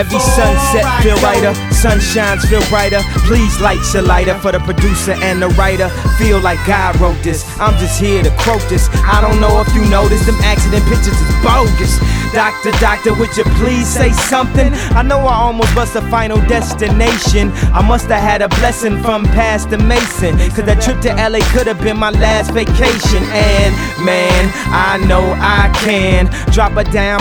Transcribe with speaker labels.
Speaker 1: Every sunset feel brighter, sunshines feel brighter. Please light your lighter for the producer and the writer. Feel like God wrote this, I'm just here to quote this. I don't know if you noticed, them accident pictures is bogus. Doctor, would you please say something? I know I almost bust a Final Destination. I must have had a blessing from Pastor Mason, cause that trip to LA could have been my last vacation. And man, I know I can drop a down